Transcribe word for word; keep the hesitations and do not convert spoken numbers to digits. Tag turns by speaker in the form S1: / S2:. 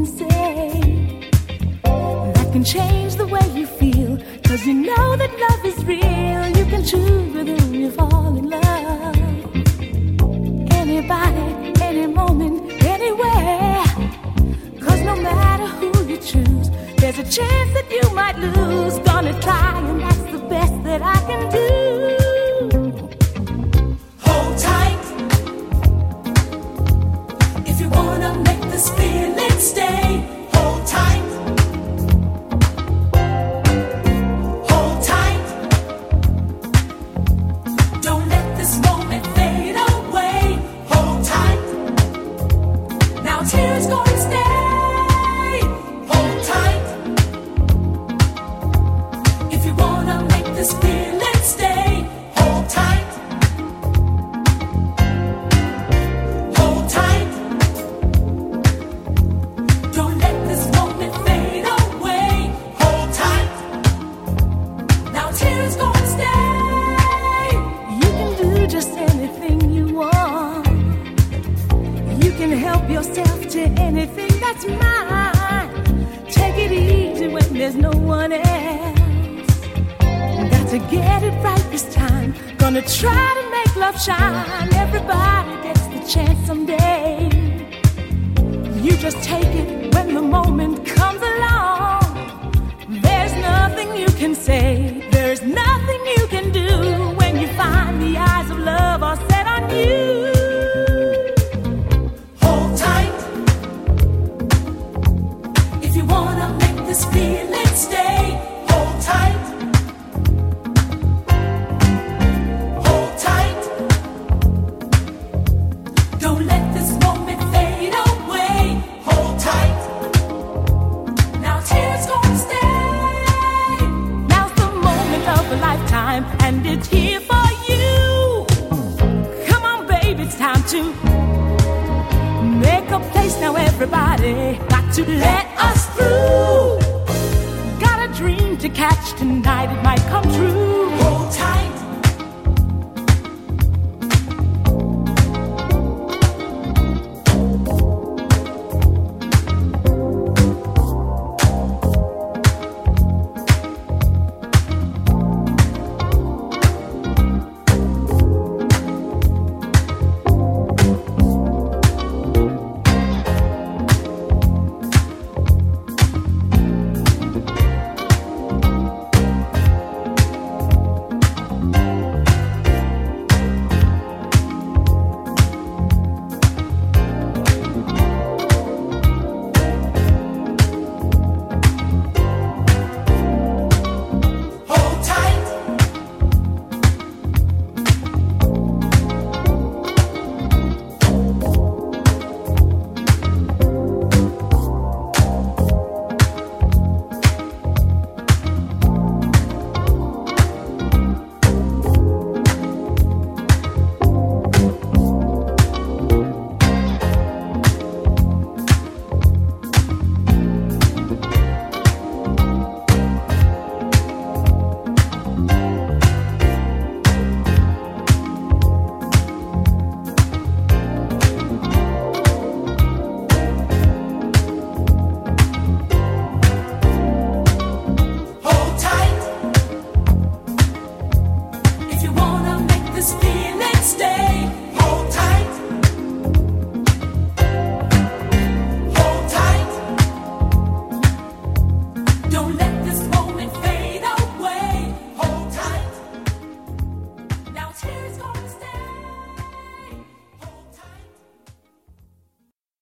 S1: can say that can change the way you feel. Cause you know that love is real. You can choose with whom you fall in love. Anybody, any moment, anywhere. Cause no matter who you choose, there's a chance that you might lose. Gonna try, and that's the best that I can do.
S2: Hold tight. If you wanna make this feeling stay, hold tight. Hold tight. Don't let this moment fade away. Hold tight. Now tears gonna stay. Hold tight. If you wanna make this feeling stay, hold tight. Hold tight. Don't let this moment fade away. Hold tight. Now tears gonna stay.
S1: You can do just anything you want. You can help yourself to anything that's mine. Take it easy when there's no one else. Got to get it right this time. Gonna try to make love shine. Everybody gets the chance someday. You just take it when the moment comes along. There's nothing you can say. There's nothing you can do when you find the eyes of love are set on you.
S2: Hold tight. If you wanna make this feeling stay, hold tight. Hold tight. Don't let this moment fade away. Hold tight. Now tears gonna stay.
S1: Now's the moment of a lifetime, and it's here for you. Come on, baby, it's time to make a place now, everybody. Got to let us through. Got a dream to catch tonight, it might come true.
S2: Hold tight.